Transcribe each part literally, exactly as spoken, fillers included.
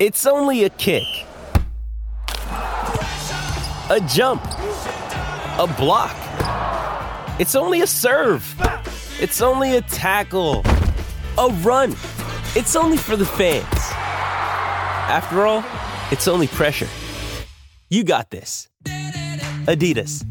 It's only a kick, a jump, a block. It's only a serve. It's only a tackle, a run. It's only for the fans. After all, it's only pressure. You got this. Adidas.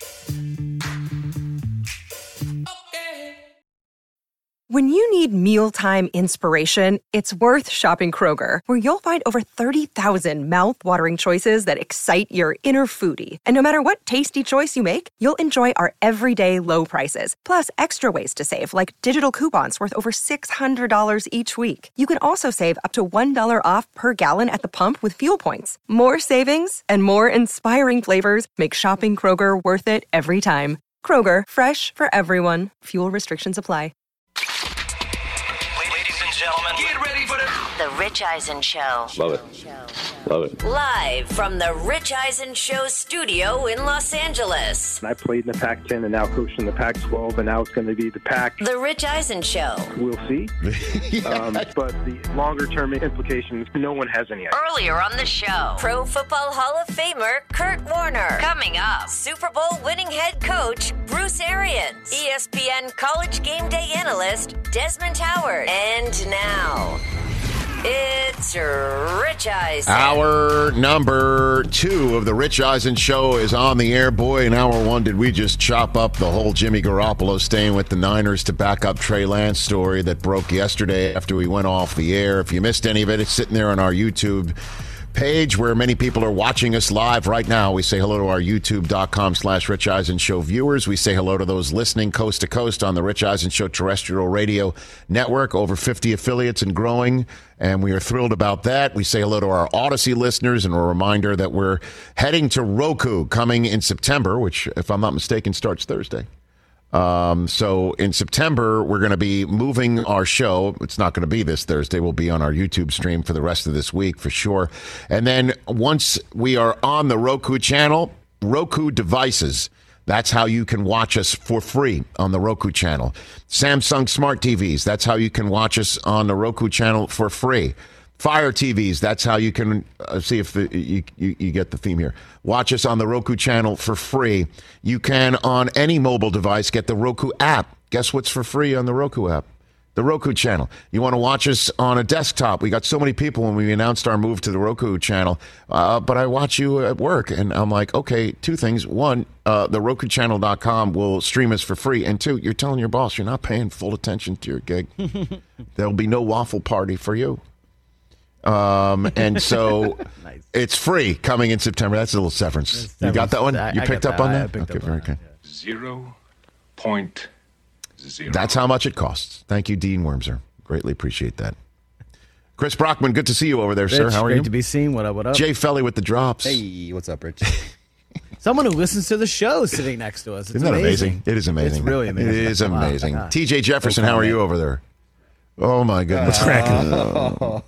When you need mealtime inspiration, it's worth shopping Kroger, where you'll find over thirty thousand mouth-watering choices that excite your inner foodie. And no matter what tasty choice you make, you'll enjoy our everyday low prices, plus extra ways to save, like digital coupons worth over six hundred dollars each week. You can also save up to one dollar off per gallon at the pump with fuel points. More savings and more inspiring flavors make shopping Kroger worth it every time. Kroger, fresh for everyone. Fuel restrictions apply. Gentlemen, get ready for the... The Rich Eisen Show. Love it. Love it. Live from the Rich Eisen Show studio in Los Angeles. I played in the Pac ten and now coached in the Pac twelve, and now it's going to be the Pac. The Rich Eisen Show. We'll see. yeah. um, but the longer-term implications, no one has any idea. Earlier on the show, Pro Football Hall of Famer Kurt Warner. Coming up, Super Bowl winning head coach Bruce Arians. E S P N College Game Day analyst Desmond Howard. And now... it's Rich Eisen. Hour number two of the Rich Eisen Show is on the air. Boy, in hour one, did we just chop up the whole Jimmy Garoppolo staying with the Niners to back up Trey Lance story that broke yesterday after we went off the air. If you missed any of it, it's sitting there on our YouTube page where many people are watching us live right now. We say hello to our youtube.com slash Rich Eisen Show viewers. We say hello to those listening coast to coast on the Rich Eisen Show terrestrial radio network, over fifty affiliates and growing, and we are thrilled about that. We say hello to our Odyssey listeners, and a reminder that we're heading to Roku coming in September, which, if I'm not mistaken, starts Thursday. Um, so in September, we're going to be moving our show. It's not going to be this Thursday. We'll be on our YouTube stream for the rest of this week for sure. And then once we are on the Roku channel, Roku devices, that's how you can watch us for free on the Roku channel. Samsung Smart T Vs, that's how you can watch us on the Roku channel for free. Fire T Vs, that's how you can uh, see if the, you, you, you get the theme here. Watch us on the Roku channel for free. You can, on any mobile device, get the Roku app. Guess what's for free on the Roku app? The Roku channel. You want to watch us on a desktop. We got so many people when we announced our move to the Roku channel, uh, but I watch you at work, and I'm like, okay, two things. One, uh, the Roku channel dot com will stream us for free. And two, you're telling your boss you're not paying full attention to your gig. There'll be no waffle party for you. Um, and so nice. It's free coming in September. That's a little severance. You got that one? You I picked up that. on that? Okay, very good. Zero point zero. That's how much it costs. Thank you, Dean Wormser. Greatly appreciate that. Chris Brockman, good to see you over there, Rich, sir. How are great you? Great to be seen. What up, what up? Jay Felly with the drops. Hey, what's up, Rich? Someone who listens to the show sitting next to us. It's Isn't that amazing? amazing? It is amazing. It's really amazing. It is amazing. Wow. T J Jefferson, how are you over there? Oh, my goodness. What's cracking? Oh.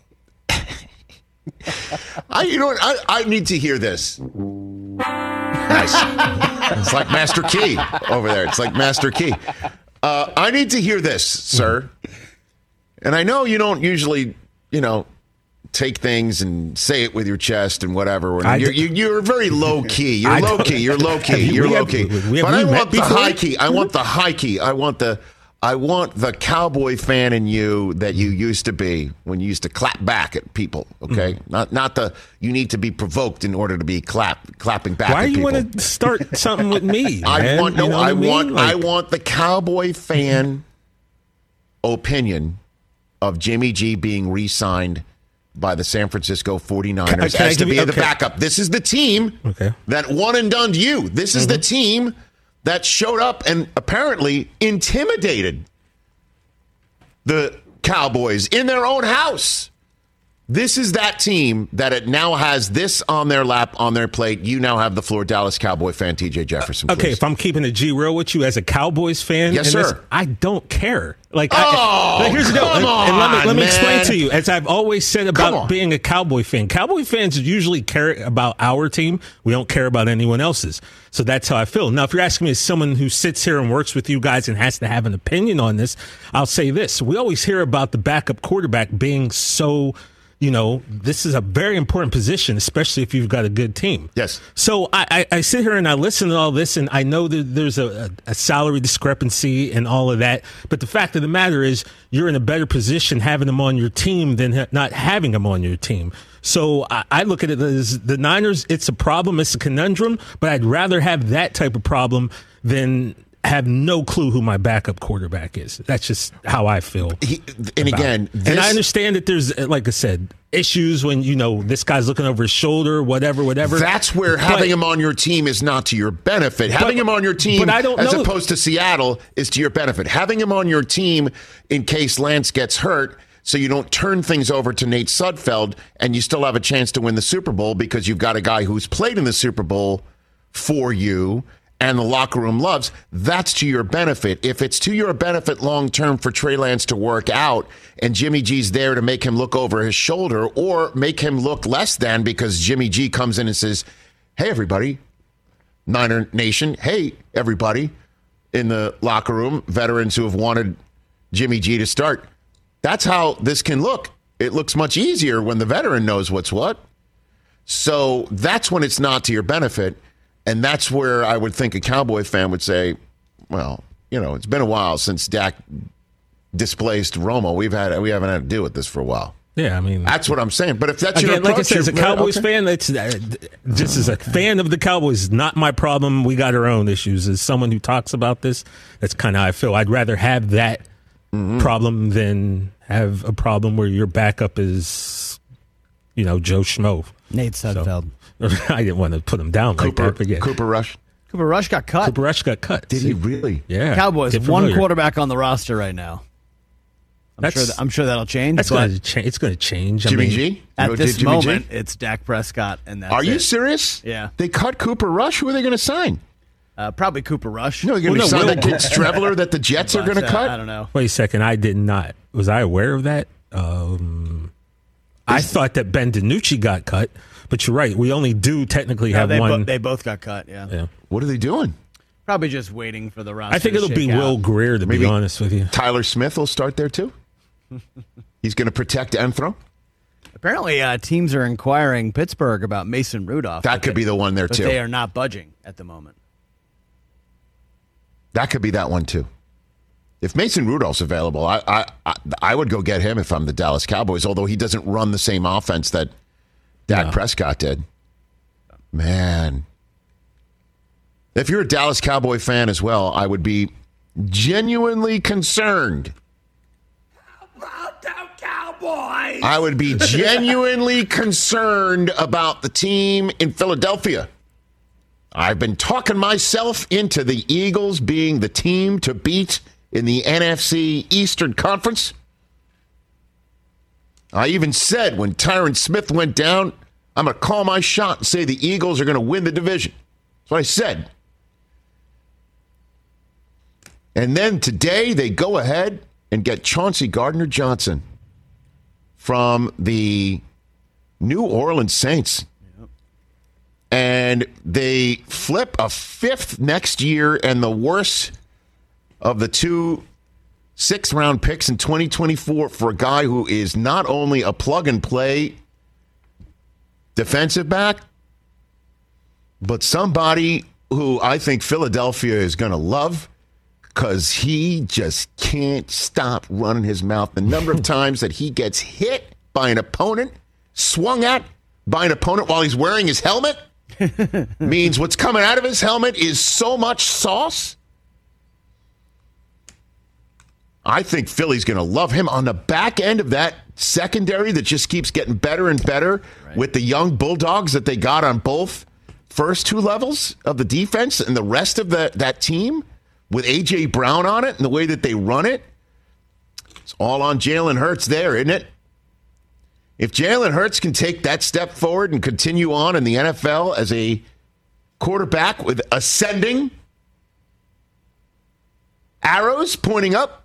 I, you know what? I, I need to hear this. Nice. It's like Master Key over there. It's like Master Key. Uh, I need to hear this, sir. And I know you don't usually, you know, take things and say it with your chest and whatever. You're, you, you're very low key. You're low key. You're low key. You're low key. But I want the high key. I want the high key. I want the. I want the cowboy fan in you that you used to be when you used to clap back at people, okay? Mm. Not not the you need to be provoked in order to be clap clapping back Why at people. Why do you want to start something with me? I man? want no you know I, I mean? want like, I want the cowboy fan opinion of Jimmy G being re-signed by the San Francisco forty-niners can I, can as to be you, the okay. backup. This is the team okay. that one and done you. This is mm-hmm. the team that showed up and apparently intimidated the Cowboys in their own house. This is that team that it now has this on their lap, on their plate. You now have the floor, Dallas Cowboy fan, T J Jefferson. Okay, please. if I'm keeping a G real with you as a Cowboys fan, yes, sir. This, I don't care. Like, oh, I, like here's the deal. Come and, on, and let me let me man. explain to you. As I've always said about being a Cowboy fan, Cowboy fans usually care about our team. We don't care about anyone else's. So that's how I feel. Now, if you're asking me as someone who sits here and works with you guys and has to have an opinion on this, I'll say this: we always hear about the backup quarterback being so you know, this is a very important position, especially if you've got a good team. Yes. So I, I, I sit here and I listen to all this, and I know that there's a, a, a salary discrepancy and all of that. But the fact of the matter is you're in a better position having them on your team than ha- not having them on your team. So I, I look at it as the Niners, it's a problem, it's a conundrum, but I'd rather have that type of problem than have no clue who my backup quarterback is. That's just how I feel. He, and again, this, and I understand that there's, like I said, issues when, you know, this guy's looking over his shoulder, whatever, whatever. That's where but, having him on your team is not to your benefit. But, having him on your team, but I don't as know. opposed to Seattle, is to your benefit. Having him on your team in case Lance gets hurt, so you don't turn things over to Nate Sudfeld, and you still have a chance to win the Super Bowl because you've got a guy who's played in the Super Bowl for you and the locker room loves, that's to your benefit. If it's to your benefit long-term for Trey Lance to work out and Jimmy G's there to make him look over his shoulder or make him look less than because Jimmy G comes in and says, hey, everybody, Niner Nation, hey, everybody in the locker room, veterans who have wanted Jimmy G to start. That's how this can look. It looks much easier when the veteran knows what's what. So that's when it's not to your benefit. And that's where I would think a Cowboy fan would say, well, you know, it's been a while since Dak displaced Romo. We've had we haven't had to deal with this for a while. Yeah, I mean, that's what I'm saying. But if that's again, your approach, like I said, as a Cowboys okay. fan, that's uh, just as a fan of the Cowboys, not my problem. We got our own issues. As someone who talks about this, that's kind of how I feel. I'd rather have that mm-hmm. problem than have a problem where your backup is, you know, Joe Schmo. Nate Sudfeld. So, I didn't want to put him down Cooper, like that. But yeah. Cooper Rush. Cooper Rush got cut. Cooper Rush got cut. Did See? he really? Yeah. Cowboys, one quarterback on the roster right now. I'm that's, sure. That, I'm sure that'll change. That's going to change. It's going to change. Jimmy I mean, G. At you this Jimmy moment, G? it's Dak Prescott, and that's Are you it. serious? Yeah. They cut Cooper Rush. Who are they going to sign? Uh, probably Cooper Rush. No, they're going to well, sign no, that kid Streveler that the Jets but, are going to uh, cut. I don't know. Wait a second. I did not. Was I aware of that? Um, I thought that Ben DiNucci got cut. But you're right. We only do technically no, have they one. Bo- they both got cut, yeah. yeah. What are they doing? Probably just waiting for the roster I think to it'll be shake Will out. Greer, to Maybe be honest with you. Tyler Smith will start there, too? He's going to protect Enthro? Apparently, uh, teams are inquiring Pittsburgh about Mason Rudolph. That could they, be the one there, but too. They are not budging at the moment. That could be that one, too. If Mason Rudolph's available, I, I, I, I would go get him if I'm the Dallas Cowboys, although he doesn't run the same offense that Dak no. Prescott did. Man. If you're a Dallas Cowboy fan as well, I would be genuinely concerned. How about them Cowboys? I would be genuinely concerned about the team in Philadelphia. I've been talking myself into the Eagles being the team to beat in the N F C Eastern Conference. I even said when Tyron Smith went down, I'm going to call my shot and say the Eagles are going to win the division. That's what I said. And then today they go ahead and get Chauncey Gardner-Johnson from the New Orleans Saints. Yep. And they flip a fifth next year and the worst of the two sixth-round picks in twenty twenty-four for a guy who is not only a plug-and-play defensive back, but somebody who I think Philadelphia is going to love because he just can't stop running his mouth. The number of times that he gets hit by an opponent, swung at by an opponent while he's wearing his helmet, means what's coming out of his helmet is so much sauce. I think Philly's going to love him on the back end of that secondary that just keeps getting better and better right. with the young Bulldogs that they got on both first two levels of the defense and the rest of the, that team with A J. Brown on it and the way that they run it. It's all on Jalen Hurts there, isn't it? If Jalen Hurts can take that step forward and continue on in the N F L as a quarterback with ascending arrows pointing up,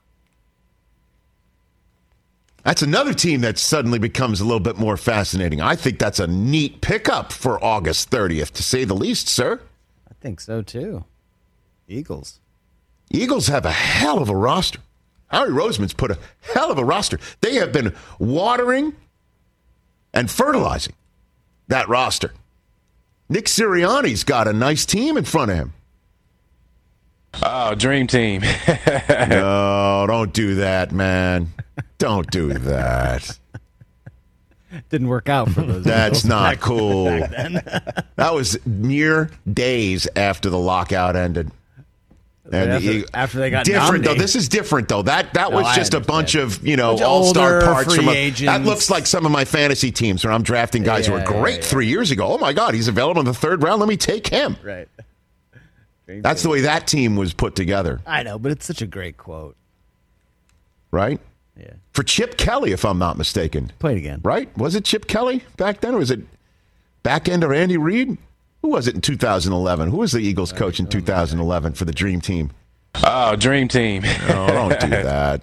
that's another team that suddenly becomes a little bit more fascinating. I think that's a neat pickup for August thirtieth, to say the least, sir. I think so, too. Eagles. Eagles have a hell of a roster. Howie Roseman's put a hell of a roster. They have been watering and fertilizing that roster. Nick Sirianni's got a nice team in front of him. Oh, dream team. No, don't do that, man. Don't do that. Didn't work out for those. That's not back, cool. Back then. That was mere days after the lockout ended. And after, he, after they got different nominated. though. This is different though. That that was no, just a bunch of you know bunch of all star older parts from a, agents. that looks like some of my fantasy teams where I'm drafting guys yeah, who were great yeah, yeah. three years ago. Oh my God, he's available in the third round. Let me take him. Right. Dream That's team. the way that team was put together. I know, but it's such a great quote. Right? Yeah. For Chip Kelly, if I'm not mistaken. Play it again. Right? Was it Chip Kelly back then, or was it back end of Andy Reid? Who was it in two thousand eleven? Who was the Eagles coach in two thousand eleven for the Dream Team? Oh, dream team. Oh, don't do that.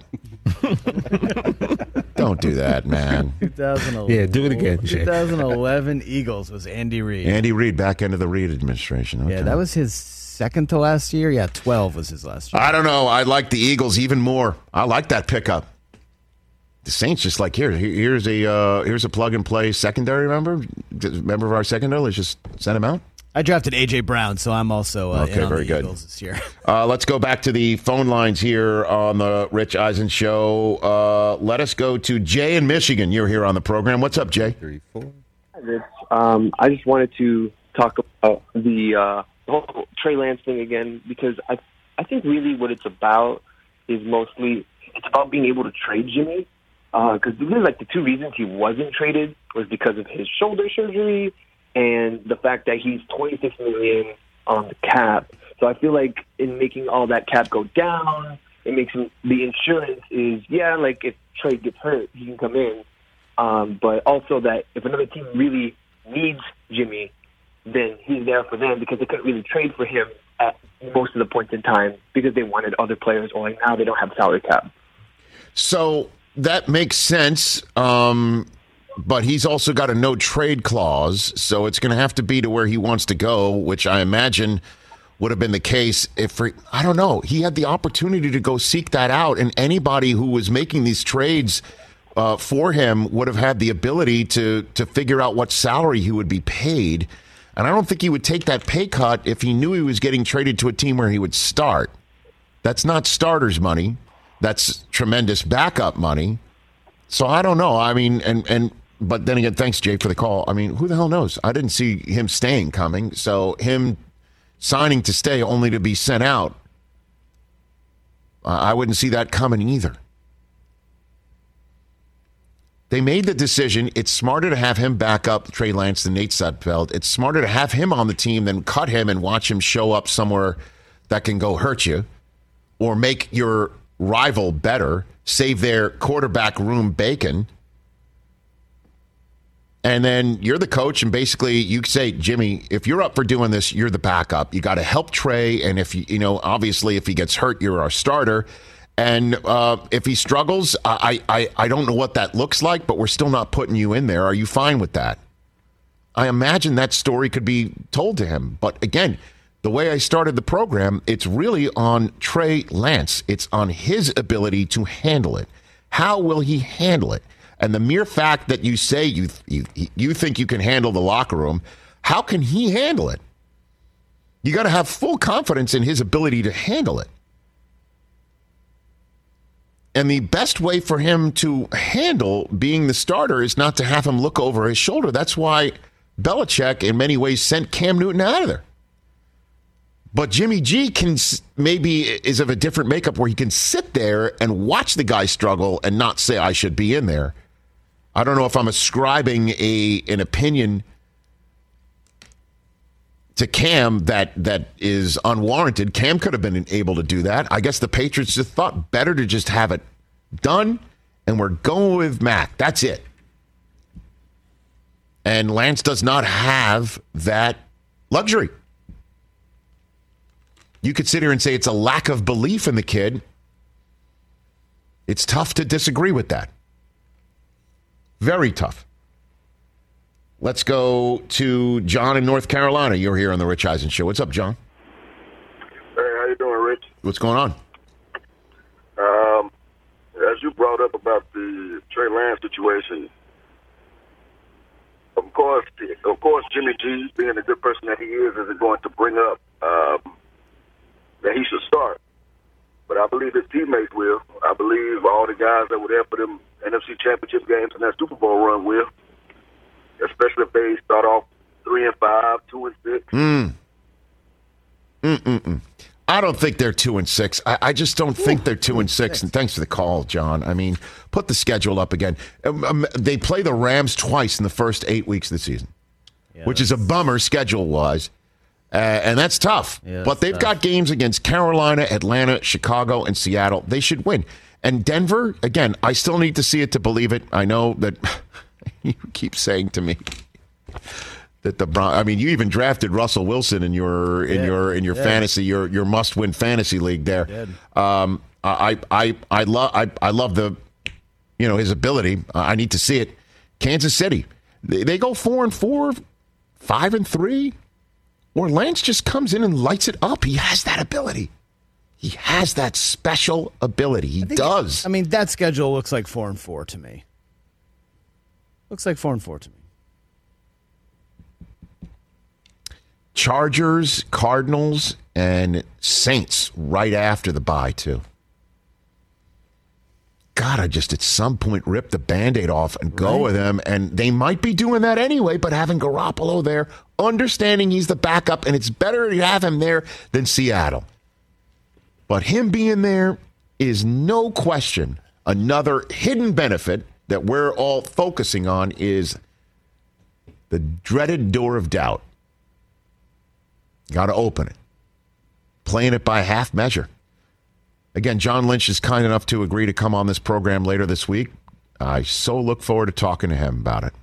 Don't do that, man. twenty eleven. Yeah, do it again, Jay. twenty eleven Eagles was Andy Reid. Andy Reid, back end of the Reid administration. Okay. Yeah, that was his second to last year. Yeah, twelve was his last year. I don't know. I like the Eagles even more. I like that pickup. The Saints just like, here, here's a uh, here's a plug and play secondary. Remember, member of our secondary. Let's just send him out. I drafted A J Brown, so I'm also uh, Okay, in on very the good. Eagles this year. Uh, let's go back to the phone lines here on the Rich Eisen Show. Uh, let us go to Jay in Michigan. You're here on the program. What's up, Jay? Hi, Rich. Um, I just wanted to talk about the, uh, the whole Trey Lance thing again, because I I think really what it's about is mostly it's about being able to trade Jimmy. Because uh, really, like the two reasons he wasn't traded was because of his shoulder surgery and the fact that he's twenty-six million dollars on the cap. So I feel like in making all that cap go down, it makes him, the insurance is, yeah, like if Trey gets hurt, he can come in. Um, but also that if another team really needs Jimmy, then he's there for them because they couldn't really trade for him at most of the points in time because they wanted other players, or like now they don't have salary cap. So that makes sense, um, but he's also got a no-trade clause, so it's going to have to be to where he wants to go, which I imagine would have been the case if, for, I don't know, he had the opportunity to go seek that out, and anybody who was making these trades uh, for him would have had the ability to to figure out what salary he would be paid, and I don't think he would take that pay cut if he knew he was getting traded to a team where he would start. That's not starters money. That's tremendous backup money. So I don't know. I mean, and, and but then again, thanks, Jay, for the call. I mean, who the hell knows? I didn't see him staying coming. So him signing to stay only to be sent out, uh, I wouldn't see that coming either. They made the decision. It's smarter to have him back up Trey Lance than Nate Sudfeld. It's smarter to have him on the team than cut him and watch him show up somewhere that can go hurt you or make your rival better, save their quarterback room bacon. And then you're the coach, and basically you say, Jimmy, if you're up for doing this, you're the backup. You got to help Trey, and if you, you know, obviously if he gets hurt, you're our starter. And uh, if he struggles, I, I, I don't know what that looks like, but we're still not putting you in there. Are you fine with that? I imagine that story could be told to him. But again, the way I started the program, it's really on Trey Lance. It's on his ability to handle it. How will he handle it? And the mere fact that you say you you, you think you can handle the locker room, how can he handle it? You got to have full confidence in his ability to handle it. And the best way for him to handle being the starter is not to have him look over his shoulder. That's why Belichick, in many ways, sent Cam Newton out of there. But Jimmy G can maybe is of a different makeup where he can sit there and watch the guy struggle and not say, I should be in there. I don't know if I'm ascribing a an opinion to Cam that that is unwarranted. Cam could have been able to do that. I guess the Patriots just thought better to just have it done, and we're going with Mac. That's it. And Lance does not have that luxury. You could sit here and say it's a lack of belief in the kid. It's tough to disagree with that. Very tough. Let's go to John in North Carolina. You're here on the Rich Eisen Show. What's up, John? Hey, how you doing, Rich? What's going on? Um, as you brought up about the Trey Lance situation, course, of course, Jimmy G, being the good person that he is, isn't going to bring up um, that he should start. But I believe his teammates will. I believe all the guys that were there for them N F C Championship games and that Super Bowl run will, especially if they start off three and five, two and six. Mm. Mm-mm-mm. I don't think they're two and six. I, I just don't think they're two and six. And thanks for the call, John. I mean, put the schedule up again. Um, um, they play the Rams twice in the first eight weeks of the season, yeah, which is a bummer schedule-wise. Uh, and that's tough. Yeah, but they've tough. got games against Carolina, Atlanta, Chicago, and Seattle. They should win. And Denver, again, I still need to see it to believe it. I know that you keep saying to me that the Bron- I mean, you even drafted Russell Wilson in your in yeah, your in your yeah. fantasy, your your must-win fantasy league there. Um, I I I love I I love the you know his ability. Uh, I need to see it. Kansas City, they, they go four and four, five and three. Or Lance just comes in and lights it up. He has that ability. He has that special ability. He I does. I mean, that schedule looks like four and four to me. Looks like four and four to me. Chargers, Cardinals, and Saints right after the bye, too. God, I just at some point rip the Band-Aid off and go right. with them. And they might be doing that anyway, but having Garoppolo there, understanding he's the backup, and it's better to have him there than Seattle. But him being there is no question another hidden benefit that we're all focusing on is the dreaded door of doubt. Got to open it. Playing it by half measure. Again, John Lynch is kind enough to agree to come on this program later this week. I so look forward to talking to him about it.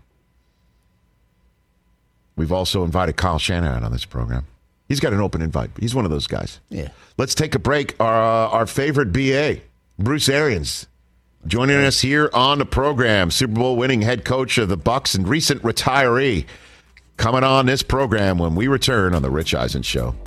We've also invited Kyle Shanahan on this program. He's got an open invite. He's one of those guys. Yeah. Let's take a break. Our, uh, our favorite B A, Bruce Arians, joining us here on the program. Super Bowl winning head coach of the Bucs and recent retiree, coming on this program when we return on The Rich Eisen Show.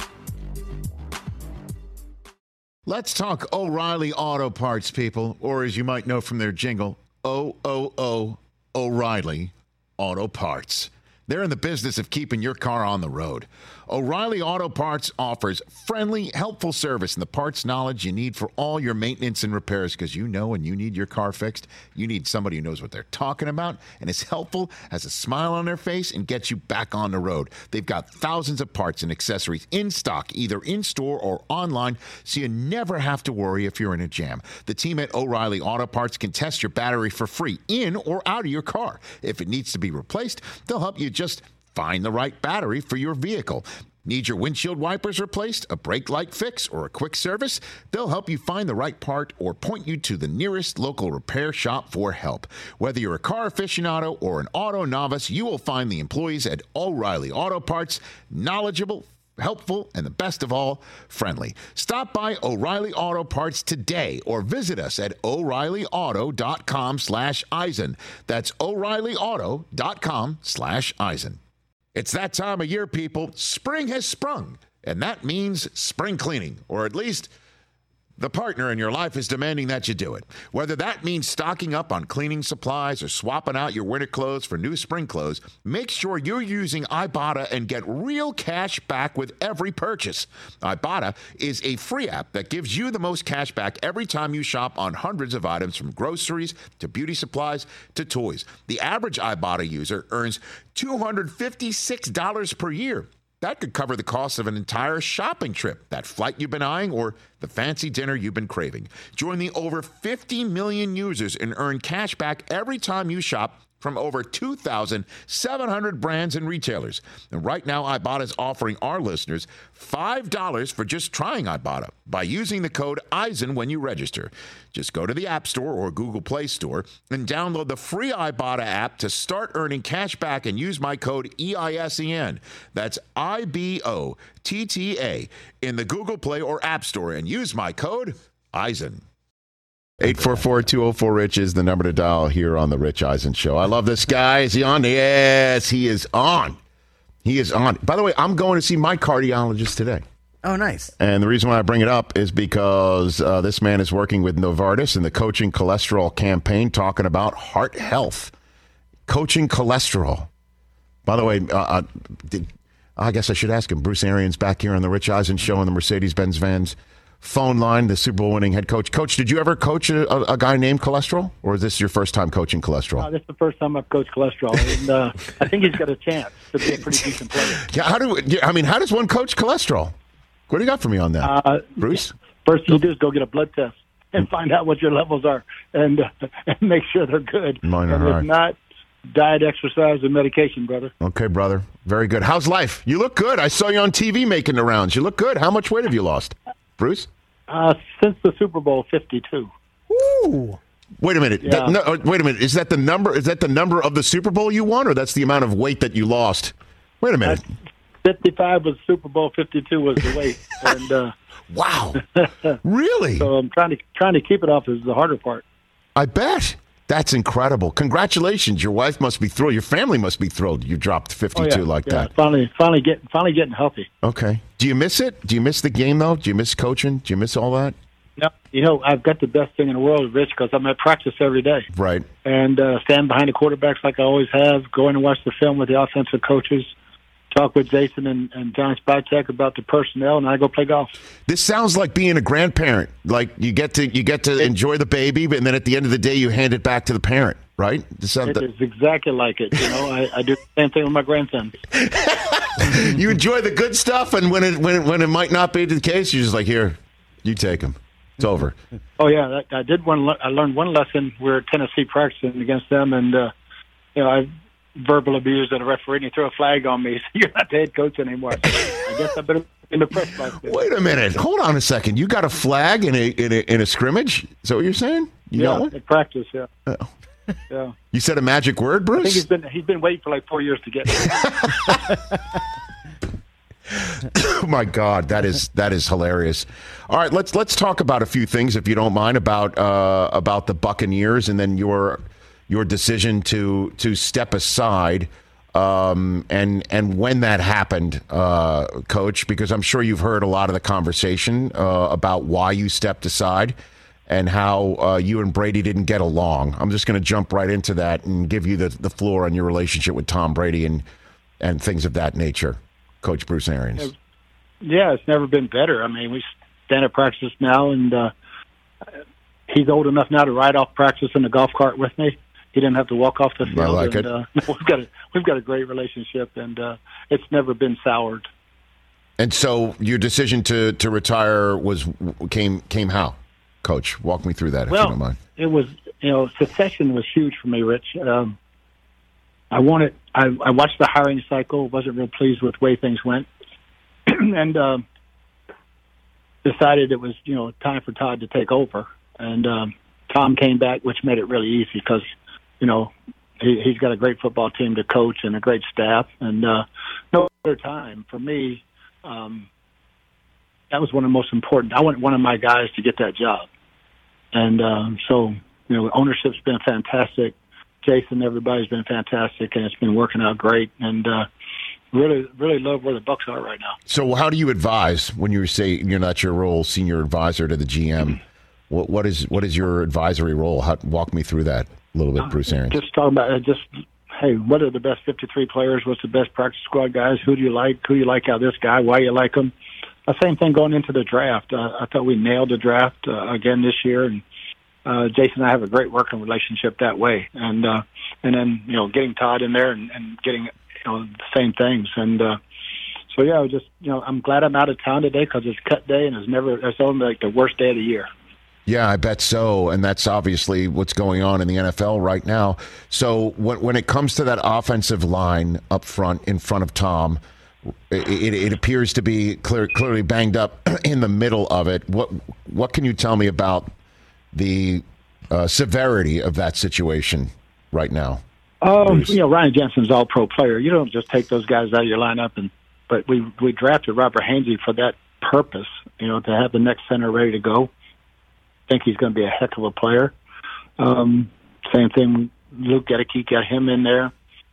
Let's talk O'Reilly Auto Parts, people, or as you might know from their jingle, O O O O'Reilly Auto Parts. They're in the business of keeping your car on the road. O'Reilly Auto Parts offers friendly, helpful service and the parts knowledge you need for all your maintenance and repairs, because you know when you need your car fixed, you need somebody who knows what they're talking about and is helpful, has a smile on their face, and gets you back on the road. They've got thousands of parts and accessories in stock, either in-store or online, so you never have to worry if you're in a jam. The team at O'Reilly Auto Parts can test your battery for free in or out of your car. If it needs to be replaced, they'll help you just find the right battery for your vehicle. Need your windshield wipers replaced, a brake light fix, or a quick service? They'll help you find the right part or point you to the nearest local repair shop for help. Whether you're a car aficionado or an auto novice, you will find the employees at O'Reilly Auto Parts knowledgeable, helpful, and the best of all, friendly. Stop by O'Reilly Auto Parts today or visit us at O'Reilly Auto dot com slash Eisen. That's O'Reilly Auto dot com slash Eisen. It's that time of year, people. Spring has sprung, and that means spring cleaning, or at least the partner in your life is demanding that you do it. Whether that means stocking up on cleaning supplies or swapping out your winter clothes for new spring clothes, make sure you're using Ibotta and get real cash back with every purchase. Ibotta is a free app that gives you the most cash back every time you shop on hundreds of items, from groceries to beauty supplies to toys. The average Ibotta user earns two hundred fifty-six dollars per year. That could cover the cost of an entire shopping trip, that flight you've been eyeing, or the fancy dinner you've been craving. Join the over fifty million users and earn cash back every time you shop from over two thousand seven hundred brands and retailers. And right now, Ibotta is offering our listeners five dollars for just trying Ibotta by using the code Eisen when you register. Just go to the App Store or Google Play Store and download the free Ibotta app to start earning cash back and use my code E I S E N. That's I B O T T A in the Google Play or App Store and use my code Eisen. eight four four, two oh four, RICH is the number to dial here on the Rich Eisen Show. I love this guy. Is he on? Yes, he is on. He is on. By the way, I'm going to see my cardiologist today. Oh, nice. And the reason why I bring it up is because uh, this man is working with Novartis in the Coaching Cholesterol campaign, talking about heart health. Coaching cholesterol. By the way, uh, did, I guess I should ask him. Bruce Arians back here on the Rich Eisen Show on the Mercedes-Benz Vans phone line, the Super Bowl winning head coach. Coach, did you ever coach a, a, a guy named Cholesterol, or is this your first time coaching Cholesterol? Uh, this is the first time I've coached Cholesterol, and uh, I think he's got a chance to be a pretty decent player. Yeah, how do I mean? How does one coach Cholesterol? What do you got for me on that, uh, Bruce? First thing you do is go get a blood test and find out what your levels are, and, uh, and make sure they're good. Mine are and high. if not, diet, exercise, and medication, brother. Okay, brother. Very good. How's life? You look good. I saw you on T V making the rounds. You look good. How much weight have you lost, Bruce? Uh, since the Super Bowl, fifty-two. Ooh. Wait a minute. Yeah. That, no, wait a minute. Is that the number? Is that the number of the Super Bowl you won, or that's the amount of weight that you lost? Wait a minute. Uh, fifty-five was Super Bowl. fifty-two was the weight. And uh, wow, really? So I'm trying to trying to keep it off is the harder part. I bet. That's incredible. Congratulations. Your wife must be thrilled. Your family must be thrilled you dropped fifty-two oh, yeah. like yeah. that. Finally, finally getting finally getting healthy. Okay. Do you miss it? Do you miss the game, though? Do you miss coaching? Do you miss all that? No, you know, I've got the best thing in the world, Rich, because I'm at practice every day. Right. And uh, stand behind the quarterbacks like I always have, go in and watch the film with the offensive coaches, talk with Jason and, and John Spytek about the personnel, and I go play golf. This sounds like being a grandparent. Like you get to you get to enjoy the baby, and then at the end of the day, you hand it back to the parent, right? This sounds it the- is exactly like it. You know, I, I do the same thing with my grandsons. You enjoy the good stuff, and when it when it, when it might not be the case, you're just like, here, you take them. It's over. Oh yeah, I, I did one. I learned one lesson. We were at Tennessee practicing against them, and uh, you know, I verbal abuse at a referee, and he threw a flag on me. So you're not the head coach anymore. So I guess I better in the press box. Wait a minute. Hold on a second. You got a flag in a in a, in a scrimmage? Is that what you're saying? You yeah, got one? in practice. Yeah. Oh. Yeah. You said a magic word, Bruce? I think he's been he's been waiting for like four years to get it. Oh my God, that is that is hilarious. All right, let's let's talk about a few things, if you don't mind, about uh, about the Buccaneers and then your your decision to to step aside, um, and and when that happened, uh, Coach, because I'm sure you've heard a lot of the conversation uh, about why you stepped aside and how uh, you and Brady didn't get along. I'm just going to jump right into that and give you the, the floor on your relationship with Tom Brady and and things of that nature, Coach Bruce Arians. Yeah, it's never been better. I mean, we stand at practice now, and uh, he's old enough now to ride off practice in the golf cart with me. He didn't have to walk off the field. I like and, it. Uh, we've got a, we've got a great relationship, and uh, it's never been soured. And so, your decision to, to retire was came came how, Coach? Walk me through that, if well, you don't mind. It was, you know, succession was huge for me, Rich. Um, I wanted. I, I watched the hiring cycle. Wasn't real pleased with the way things went, and um, decided it was, you know, time for Todd to take over. And um, Tom came back, which made it really easy because, you know, he, he's got a great football team to coach and a great staff. And uh, no other time for me. Um, that was one of the most important. I want one of my guys to get that job. And um, so, you know, ownership's been fantastic. Jason, everybody's been fantastic, and it's been working out great. And uh, really, really love where the Bucs are right now. So, how do you advise when you say you're not your role, senior advisor to the G M? What what is what is your advisory role? How, walk me through that a little bit, Bruce Arians. Just talking about uh, just hey, what are the best fifty-three players? What's the best practice squad guys? Who do you like? Who do you like out of this guy? Why you like him? The same thing going into the draft. Uh, I thought we nailed the draft uh, again this year, and uh, Jason and I have a great working relationship that way. And uh, and then you know getting Todd in there and, and getting you know the same things. And uh, so yeah, I was just you know I'm glad I'm out of town today because it's cut day and it's never it's only like the worst day of the year. Yeah, I bet so, and that's obviously what's going on in the N F L right now. So when when it comes to that offensive line up front, in front of Tom, it, it, it appears to be clear, clearly banged up in the middle of it. What what can you tell me about the uh, severity of that situation right now? Um, you know, Ryan Jensen's all-pro player. You don't just take those guys out of your lineup, and but we we drafted Robert Hainsey for that purpose. You know, to have the next center ready to go. I think he's going to be a heck of a player. Um, same thing, Luke Gedeke, got him in there.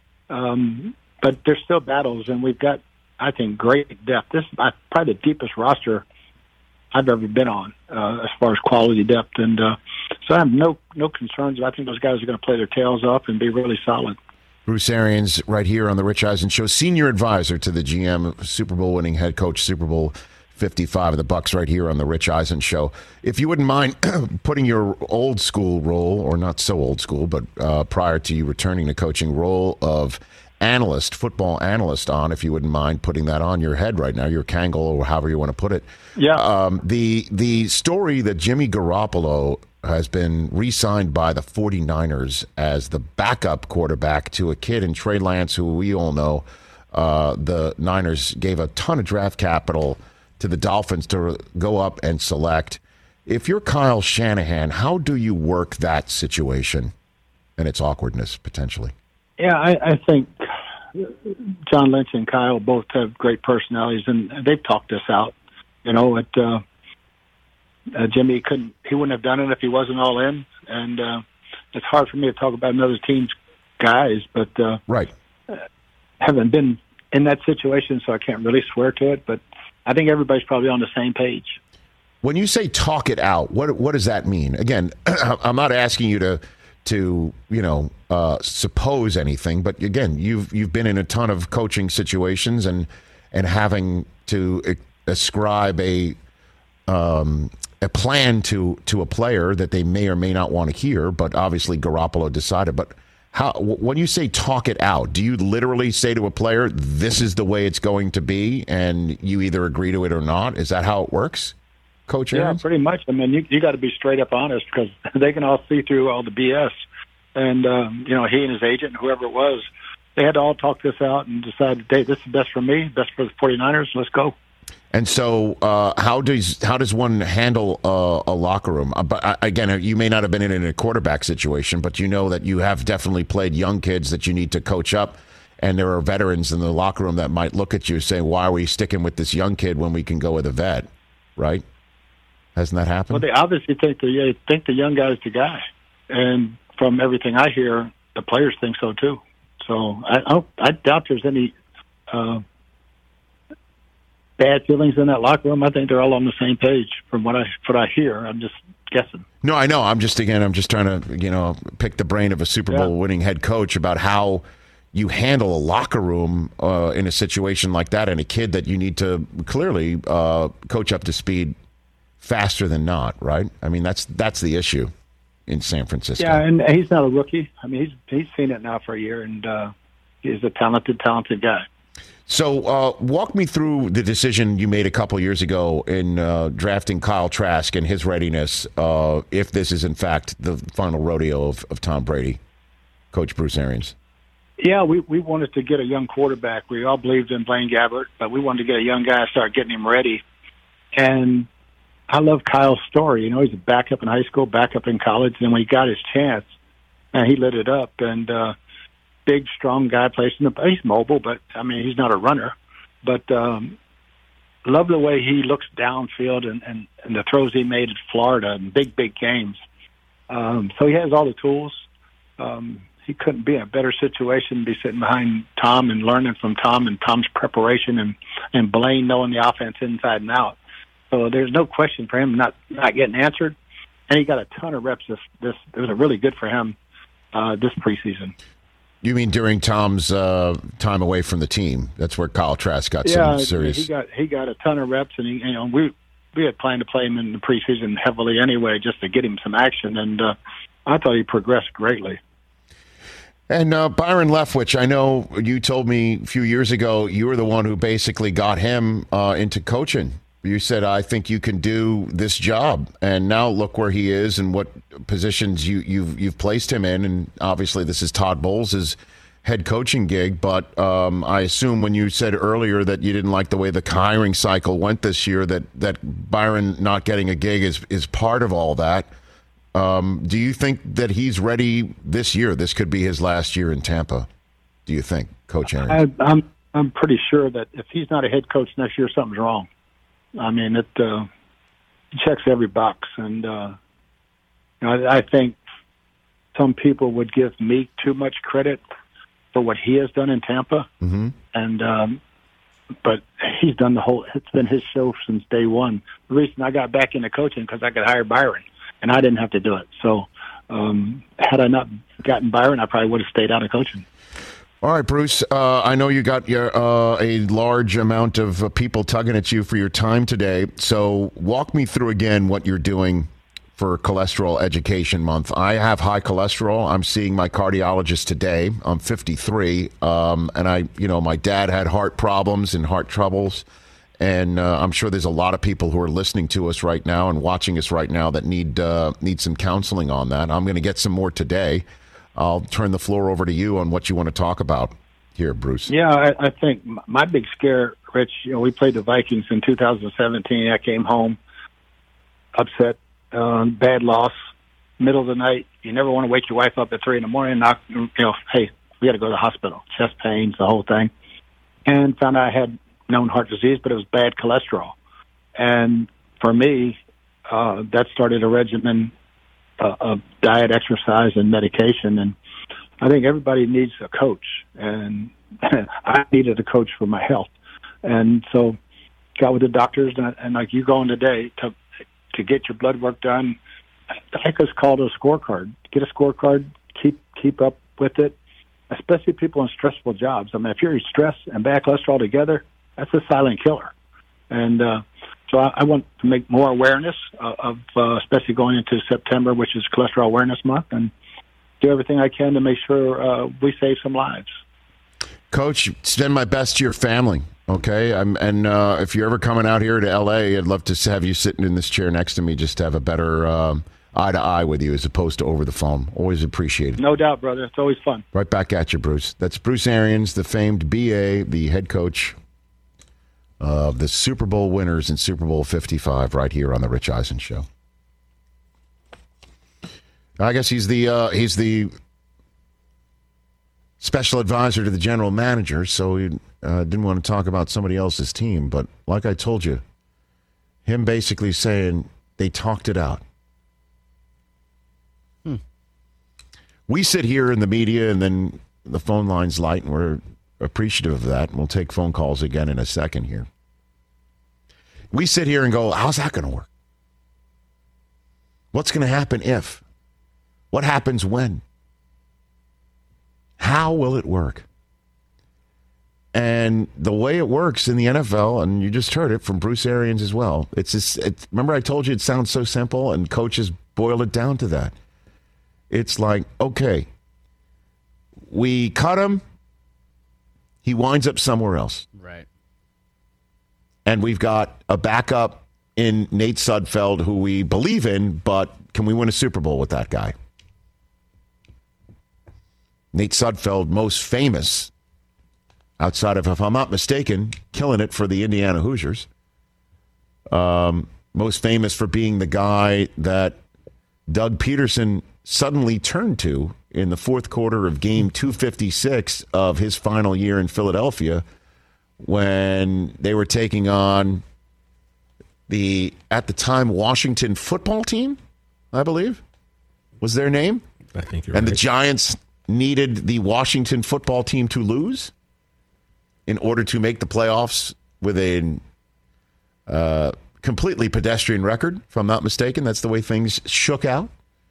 Um, but there's still battles, and we've got, I think, great depth. This is probably the deepest roster I've ever been on uh, as far as quality depth. And uh, so I have no no concerns. I think those guys are going to play their tails off and be really solid. Bruce Arians, right here on the Rich Eisen Show, senior advisor to the G M, Super Bowl winning head coach, Super Bowl fifty-five of the Bucs, right here on the Rich Eisen Show. If you wouldn't mind putting your old school role, or not so old school, but uh, prior to you returning to coaching, role of analyst, football analyst on, if you wouldn't mind putting that on your head right now, your Kangol, or however you want to put it. Yeah. Um, the the story that Jimmy Garoppolo has been re-signed by the forty-niners as the backup quarterback to a kid in Trey Lance, who we all know uh, the Niners gave a ton of draft capital to the Dolphins to go up and select. If you're Kyle Shanahan, how do you work that situation and its awkwardness, potentially? Yeah, I, I think John Lynch and Kyle both have great personalities, and they've talked this out. You know, it, uh, uh, Jimmy couldn't, he wouldn't have done it if he wasn't all in, and uh, it's hard for me to talk about another team's guys, but uh, right, uh, haven't been in that situation, so I can't really swear to it. But I think everybody's probably on the same page. When you say talk it out, what what does that mean? Again, I'm not asking you to. to, you know, uh, suppose anything. But again, you've you've been in a ton of coaching situations and and having to ascribe a um, a plan to to a player that they may or may not want to hear. But obviously, Garoppolo decided. But how when you say talk it out, do you literally say to a player, "This is the way it's going to be," and you either agree to it or not? Is that how it works? Coach Arians? Yeah, pretty much. I mean, you you got to be straight up honest, because they can all see through all the B S. And, um, you know, he and his agent, whoever it was, they had to all talk this out and decide, hey, this is best for me, best for the forty-niners, let's go. And so uh, how does how does one handle uh, a locker room? Uh, but uh, again, you may not have been in a quarterback situation, but you know that you have definitely played young kids that you need to coach up. And there are veterans in the locker room that might look at you saying, why are we sticking with this young kid when we can go with a vet, right? Hasn't that happened? Well, they obviously think the yeah, think the young guy's the guy, and from everything I hear, the players think so too. So I I, don't, I doubt there's any uh, bad feelings in that locker room. I think they're all on the same page. From what I what I hear, I'm just guessing. No, I know. I'm just again, I'm just trying to you know pick the brain of a Super Bowl yeah. winning head coach about how you handle a locker room uh, in a situation like that, and a kid that you need to clearly uh, coach up to speed faster than not, right? I mean, that's that's the issue in San Francisco. Yeah, and he's not a rookie. I mean, he's he's seen it now for a year, and uh, he's a talented, talented guy. So uh, walk me through the decision you made a couple years ago in uh, drafting Kyle Trask and his readiness, uh, if this is, in fact, the final rodeo of, of Tom Brady, Coach Bruce Arians. Yeah, we, we wanted to get a young quarterback. We all believed in Blaine Gabbert, but we wanted to get a young guy and start getting him ready. And I love Kyle's story. You know, he's a backup in high school, backup in college, and when he got his chance, and he lit it up. And uh, big, strong guy, plays in the he's mobile, but I mean, he's not a runner. But um, love the way he looks downfield and, and, and the throws he made at Florida in big, big games. Um, so he has all the tools. Um, he couldn't be in a better situation to be sitting behind Tom and learning from Tom and Tom's preparation and, and Blaine knowing the offense inside and out. So there's no question for him not, not getting answered. And he got a ton of reps. This, this it was really good for him uh, this preseason. You mean during Tom's uh, time away from the team? That's where Kyle Trask got yeah, some serious. he got he got a ton of reps, and he, you know we we had planned to play him in the preseason heavily anyway, just to get him some action. And uh, I thought he progressed greatly. And uh, Byron Leftwich, I know you told me a few years ago you were the one who basically got him uh, into coaching. You said, I think you can do this job. And now look where he is and what positions you, you've you've placed him in. And obviously this is Todd Bowles' head coaching gig. But um, I assume when you said earlier that you didn't like the way the hiring cycle went this year, that, that Byron not getting a gig is, is part of all that. Um, do you think that he's ready this year? This could be his last year in Tampa. Do you think, Coach Arians? I, I'm, I'm pretty sure that if he's not a head coach next year, something's wrong. I mean, it uh, checks every box, and uh, you know, I, I think some people would give Meek too much credit for what he has done in Tampa, mm-hmm. and um, but he's done the whole. It's been his show since day one. The reason I got back into coaching because I could hire Byron, and I didn't have to do it. So, um, had I not gotten Byron, I probably would have stayed out of coaching. All right, Bruce, uh, I know you got your, uh, a large amount of uh, people tugging at you for your time today. So walk me through again what you're doing for Cholesterol Education Month. I have high cholesterol. I'm seeing my cardiologist today. I'm fifty-three. Um, and I, you know, my dad had heart problems and heart troubles. And uh, I'm sure there's a lot of people who are listening to us right now and watching us right now that need uh, need some counseling on that. I'm going to get some more today. I'll turn the floor over to you on what you want to talk about here, Bruce. Yeah, I, I think my big scare, Rich, you know, we played the Vikings in two thousand seventeen. I came home upset, uh, bad loss, middle of the night. You never want to wake your wife up at three in the morning, knock, you know, hey, we got to go to the hospital. Chest pains, the whole thing. And found out I had known heart disease, but it was bad cholesterol. And for me, uh, that started a regimen uh, of diet, exercise, and medication. And I think everybody needs a coach. And I needed a coach for my health. And so got with the doctors, and, and like you going today to to get your blood work done, I think it's called a scorecard. Get a scorecard, keep keep up with it, especially people in stressful jobs. I mean, if you're stressed and bad cholesterol together, that's a silent killer. And uh, so I, I want to make more awareness of, of uh, especially going into September, which is Cholesterol Awareness Month, and do everything I can to make sure uh, we save some lives. Coach, send my best to your family, okay? I'm, and uh, if you're ever coming out here to L A, I'd love to have you sitting in this chair next to me just to have a better uh, eye-to-eye with you as opposed to over the phone. Always appreciate it. No doubt, brother. It's always fun. Right back at you, Bruce. That's Bruce Arians, the famed B A, the head coach of the Super Bowl winners in Super Bowl fifty-five right here on the Rich Eisen Show. I guess he's the uh, he's the special advisor to the general manager, so he uh, didn't want to talk about somebody else's team. But like I told you, him basically saying they talked it out. Hmm. We sit here in the media, and then the phone lines light, and we're appreciative of that. And we'll take phone calls again in a second here. We sit here and go, how's that going to work? What's going to happen if? What happens when? How will it work? And the way it works in the N F L, and you just heard it from Bruce Arians as well, it's just, it's, remember I told you it sounds so simple, and coaches boil it down to that. It's like, okay, we cut him, he winds up somewhere else. Right. And we've got a backup in Nate Sudfeld who we believe in, but can we win a Super Bowl with that guy? Nate Sudfeld, most famous, outside of, if I'm not mistaken, killing it for the Indiana Hoosiers. Um, most famous for being the guy that Doug Peterson suddenly turned to in the fourth quarter of game two fifty-six of his final year in Philadelphia when they were taking on the, at the time, Washington football team, I believe, was their name. I think you're and right. The Giants needed the Washington football team to lose in order to make the playoffs with a uh, completely pedestrian record, if I'm not mistaken. That's the way things shook out.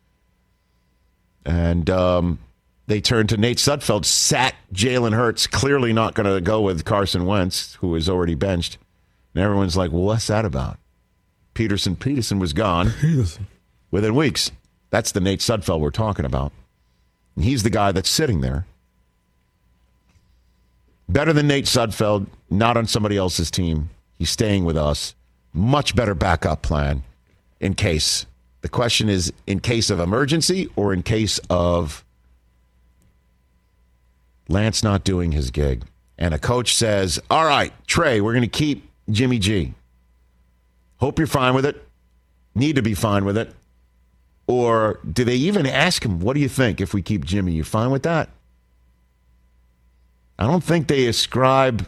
And um, they turned to Nate Sudfeld, sat Jalen Hurts, clearly not going to go with Carson Wentz, who was already benched. And everyone's like, well, what's that about? Peterson Peterson was gone within weeks. That's the Nate Sudfeld we're talking about. And he's the guy that's sitting there. Better than Nate Sudfeld, not on somebody else's team. He's staying with us. Much better backup plan in case. The question is, in case of emergency or in case of Lance not doing his gig. And a coach says, all right, Trey, we're going to keep Jimmy G. Hope you're fine with it. Need to be fine with it. Or do they even ask him, what do you think if we keep Jimmy? You fine with that? I don't think they ascribe,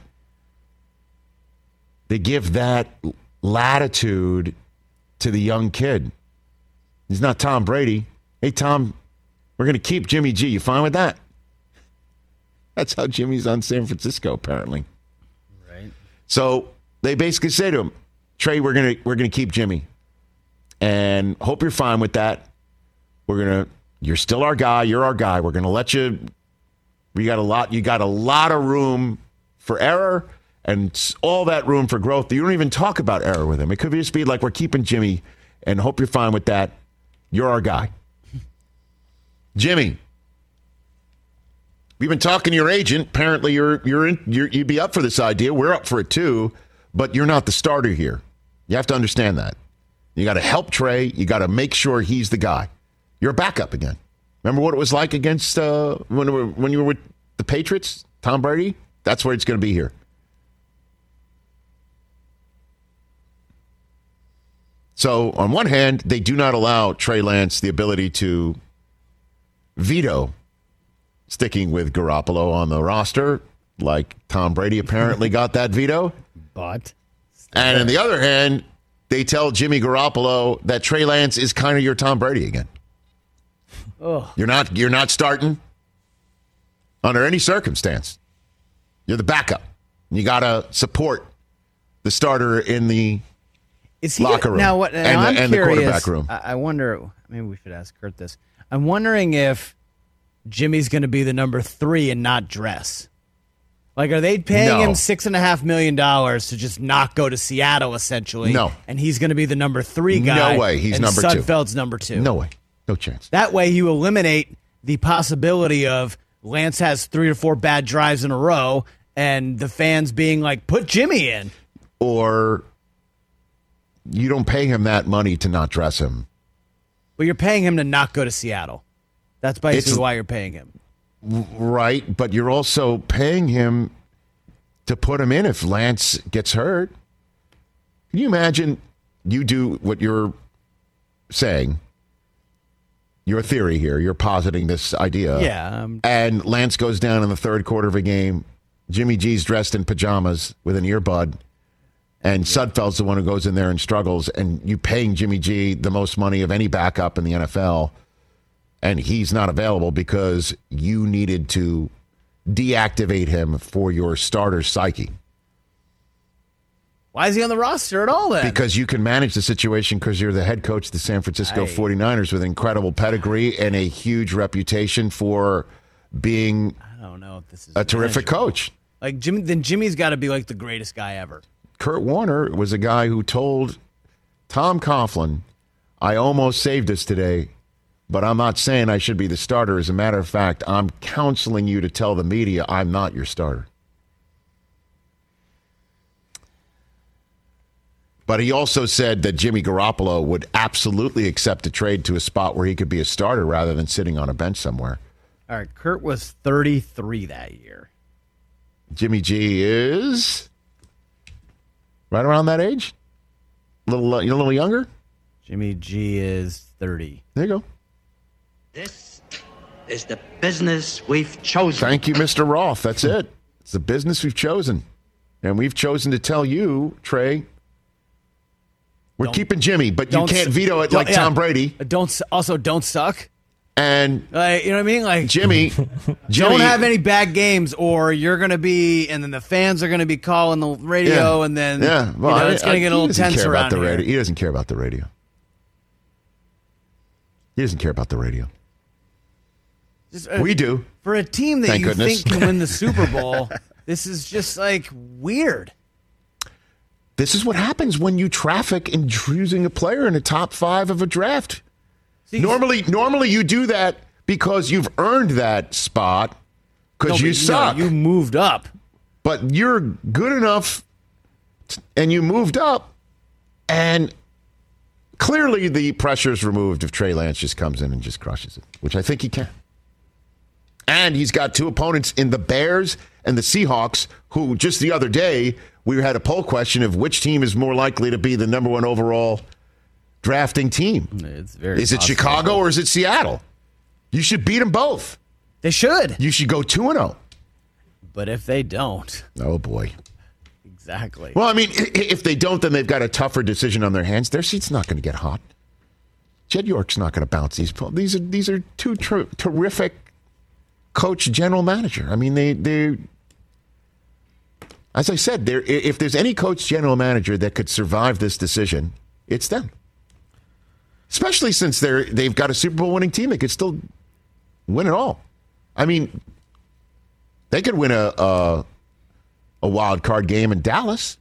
they give that latitude to the young kid. He's not Tom Brady. Hey, Tom, we're going to keep Jimmy G. You fine with that? That's how Jimmy's on San Francisco, apparently. Right. So they basically say to him, Trey, we're going to we're going to keep Jimmy. And hope you're fine with that. We're going to, you're still our guy. You're our guy. We're going to let you You got a lot. You got a lot of room for error, and all that room for growth. You don't even talk about error with him. It could just be like, we're keeping Jimmy, and hope you're fine with that. You're our guy, Jimmy. We've been talking to your agent. Apparently, you're you're, in, you're you'd be up for this idea. We're up for it too, but you're not the starter here. You have to understand that. You got to help Trey. You got to make sure he's the guy. You're a backup again. Remember what it was like against uh, when, when you were with the Patriots, Tom Brady? That's where it's going to be here. So, on one hand, they do not allow Trey Lance the ability to veto sticking with Garoppolo on the roster, like Tom Brady apparently got that veto. But, and on the other hand, they tell Jimmy Garoppolo that Trey Lance is kind of your Tom Brady again. Oh. You're not you're not starting under any circumstance. You're the backup. You got to support the starter in the Is he locker room now, what, now and, I'm the, and curious, the quarterback room. I, I wonder, maybe we should ask Kurt this. I'm wondering if Jimmy's going to be the number three and not dress. Like, are they paying No. him six and a half million dollars to just not go to Seattle, essentially? No. And he's going to be the number three guy. No way. He's and number two. Sudfeld's number two. No way. No chance. That way you eliminate the possibility of Lance has three or four bad drives in a row and the fans being like, put Jimmy in. Or you don't pay him that money to not dress him. But you're paying him to not go to Seattle. That's basically It's- why you're paying him. Right, but you're also paying him to put him in if Lance gets hurt. Can you imagine you do what you're saying, your theory here, you're positing this idea. Yeah. Um, and Lance goes down in the third quarter of a game. Jimmy G's dressed in pajamas with an earbud, and Sudfeld's the one who goes in there and struggles, and you paying Jimmy G the most money of any backup in the N F L, and he's not available because you needed to deactivate him for your starter psyche. Why is he on the roster at all then? Because you can manage the situation because you're the head coach of the San Francisco I- forty-niners with incredible pedigree and a huge reputation for being I don't know if this is a terrific manageable. coach. Like Jimmy, then Jimmy's got to be like the greatest guy ever. Kurt Warner was a guy who told Tom Coughlin, I almost saved us today, but I'm not saying I should be the starter. As a matter of fact, I'm counseling you to tell the media I'm not your starter. But he also said that Jimmy Garoppolo would absolutely accept a trade to a spot where he could be a starter rather than sitting on a bench somewhere. All right, Kurt was thirty-three that year. Jimmy G is right around that age? A little, uh, a little younger? Jimmy G is thirty. There you go. This is the business we've chosen. Thank you, Mister Roth. That's it. It's the business we've chosen. And we've chosen to tell you, Trey, we're Don't- keeping Jimmy, but you Don't can't s- veto it don't- like yeah. Tom Brady. Don't s- also don't suck. And Like, you know what I mean? Like Jimmy, Jimmy don't have any bad games, or you're going to be, and then the fans are going to be calling the radio, Yeah. and then yeah, well, you know, I- it's going I- to get a he little doesn't tense care around about the here. radio. He doesn't care about the radio. He doesn't care about the radio. Just, uh, We do. For a team that Thank you goodness. think can win the Super Bowl, this is just like weird. This is what happens when you traffic in choosing a player in the top five of a draft. See, Normally, normally you do that because you've earned that spot because no, you but, suck. No, you moved up. But you're good enough, t- and you moved up, and clearly the pressure is removed if Trey Lance just comes in and just crushes it, which I think he can. And he's got two opponents in the Bears and the Seahawks, who just the other day we had a poll question of which team is more likely to be the number one overall drafting team. It's very Is it possible. Chicago or is it Seattle? You should beat them both. They should. You should go two and oh. But if they don't, Oh, boy. exactly. Well, I mean, i- if they don't, then they've got a tougher decision on their hands. Their seat's not going to get hot. Jed York's not going to bounce these. These are these are two ter- terrific coach, general manager. I mean, they they. As I said, there if there's any coach, general manager that could survive this decision, it's them. Especially since they're they've got a Super Bowl winning team, they could still win it all. I mean, They could win a a, a wild card game in Dallas.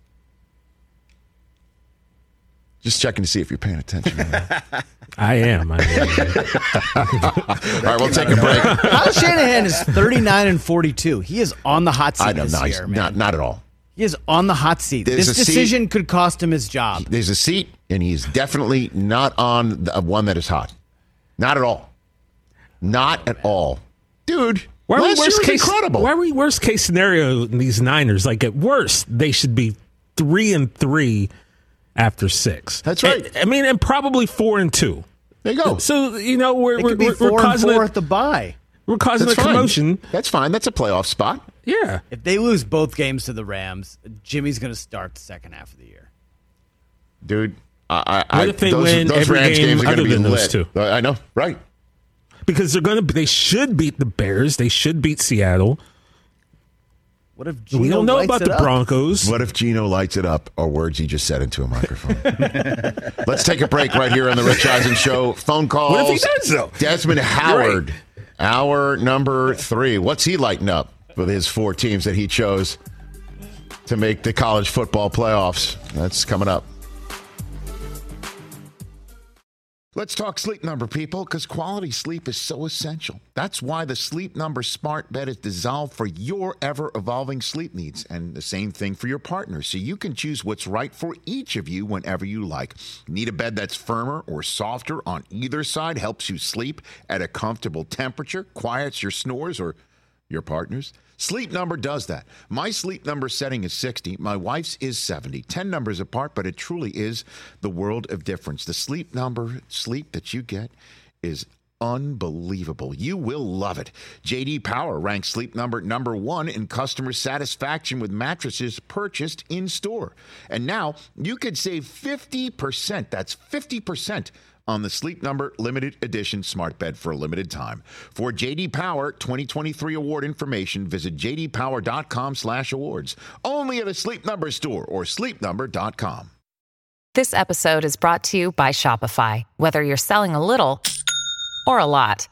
Just checking to see if you're paying attention. I am. I am. All right, we'll take a break. Kyle Shanahan is thirty-nine and forty-two. He is on the hot seat I know, this no, year, man. Not, not at all. He is on the hot seat. There's this a decision seat. could cost him his job. There's a seat, and he's definitely not on the one that is hot. Not at all. Not at all. Dude, Why are we last year worst was case, incredible. Why are we worst case scenario in these Niners? Like, at worst, they should be three and three after six. That's right. I, I mean, and probably four and two. There you go. So, you know, we're, It we're, could be we're, four we're and causing four a, at the bye. we're causing That's a fine. commotion. That's fine. That's a playoff spot. Yeah. If they lose both games to the Rams, Jimmy's going to start the second half of the year. Dude, I, I, What if they those, win those every Rams game games are going to other be than those lit. two? I know, right. Because they're going to, they should beat the Bears. They should beat Seattle. What if Gino We don't know lights about it the up? Broncos. What if Gino lights it up, or words he just said into a microphone? Let's take a break right here on the Rich Eisen Show. Phone calls. What if he does, though? Desmond Howard, hour number three. What's he lighting up with his four teams that he chose to make the college football playoffs? That's coming up. Let's talk Sleep Number, people, because quality sleep is so essential. That's why the Sleep Number smart bed is designed for your ever-evolving sleep needs, and the same thing for your partner, so you can choose what's right for each of you whenever you like. Need a bed that's firmer or softer on either side, helps you sleep at a comfortable temperature, quiets your snores or your partner's? Sleep Number does that. My Sleep Number setting is sixty. My wife's is seventy. Ten numbers apart, but it truly is the world of difference. The Sleep Number sleep that you get is unbelievable. You will love it. J D Power ranks Sleep Number number one in customer satisfaction with mattresses purchased in store. And now you could save fifty percent. That's fifty percent on the Sleep Number limited edition smart bed for a limited time. For J D Power twenty twenty-three award information, visit j d power dot com slash awards. Only at a Sleep Number store or sleep number dot com. This episode is brought to you by Shopify. Whether you're selling a little or a lot,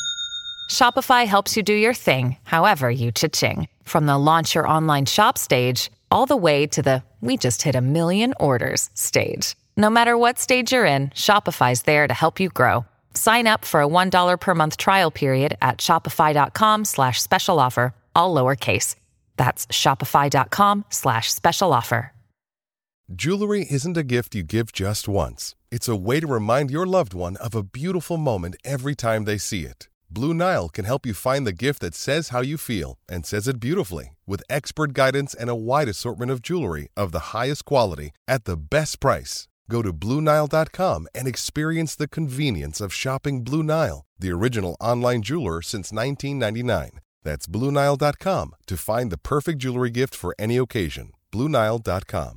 Shopify helps you do your thing, however you cha-ching. From the launch your online shop stage, all the way to the we just hit a million orders stage. No matter what stage you're in, Shopify's there to help you grow. Sign up for a one dollar per month trial period at shopify.com slash special offer, all lowercase. That's shopify.com slash special offer. Jewelry isn't a gift you give just once. It's a way to remind your loved one of a beautiful moment every time they see it. Blue Nile can help you find the gift that says how you feel and says it beautifully, with expert guidance and a wide assortment of jewelry of the highest quality at the best price. Go to blue nile dot com and experience the convenience of shopping Blue Nile, the original online jeweler since nineteen ninety-nine. That's blue nile dot com to find the perfect jewelry gift for any occasion. blue nile dot com.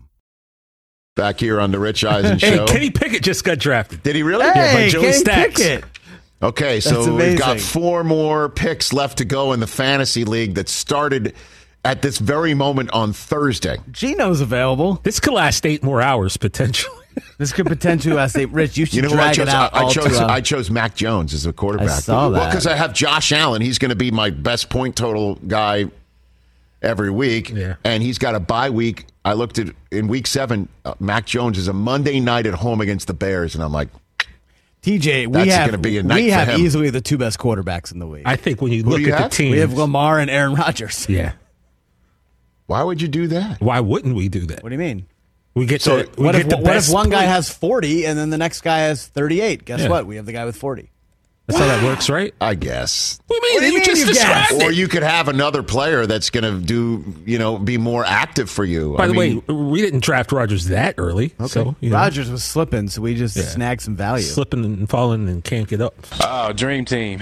Back here on the Rich Eisen Hey, Show. Kenny Pickett just got drafted. Did he really? Yeah, by Hey, Joey Kenny Stacks. Pickett. Okay, so That's we've got amazing. four more picks left to go in the fantasy league that started at this very moment on Thursday. Gino's available. This could last eight more hours, potentially. This could potentially last eight. Rich, you should You know who I drag chose? it out. I, I all chose. to, uh, I chose Mac Jones as a quarterback. I saw Well, that. because I have Josh Allen. He's going to be my best point total guy every week, Yeah. and he's got a bye week. I looked at in week seven. Uh, Mac Jones is a Monday night at home against the Bears, and I'm like, T J, we That's have gonna be a night we for have him. easily the two best quarterbacks in the league. I think when you Who look do you at have? the team, we have Lamar and Aaron Rodgers. yeah. why would you do that? Why wouldn't we do that? What do you mean? We get So, to we What get if, the what if best one guy point. has forty and then the next guy has thirty-eight? Guess Yeah. what? We have the guy with forty. That's how that works, right? I guess. What do you mean? What do you you mean just you guessed? described Or it. you could have another player that's going to do, you know, be more active for you. By I the mean, way, we didn't draft Rodgers that early. Okay. So, you know, Rodgers was slipping, so we just Yeah. snagged some value. slipping and falling and can't get up. Oh, dream team.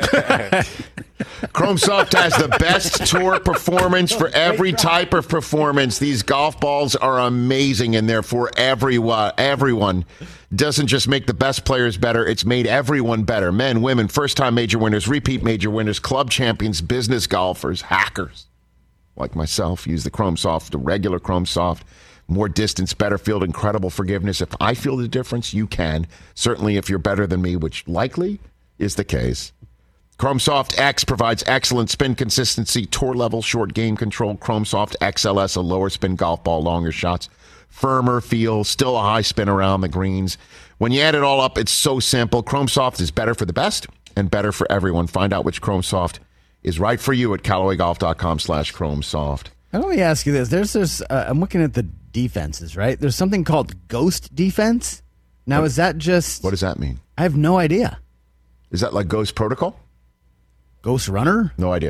Chrome Soft has the best tour performance for every type of performance. These golf balls are amazing, and they're for everyone. Everyone doesn't just make the best players better; it's made everyone better. Men, women, first-time major winners, repeat major winners, club champions, business golfers, hackers like myself use the Chrome Soft, the regular Chrome Soft. More distance, better field, incredible forgiveness. If I feel the difference, you can. Certainly, if you're better than me, which likely is the case. Chrome Soft X provides excellent spin consistency, tour level, short game control. Chrome Soft X L S, a lower spin golf ball, longer shots, firmer feel, still a high spin around the greens. When you add it all up, it's so simple. Chrome Soft is better for the best and better for everyone. Find out which Chrome Soft is right for you at Callaway Golf dot com slash Chrome Soft. Now, let me ask you this. There's this, uh, I'm looking at the defenses, right? There's something called ghost defense. Now, what, is that just... What does that mean? I have no idea. Is that like Ghost Protocol? Ghost Runner? No idea.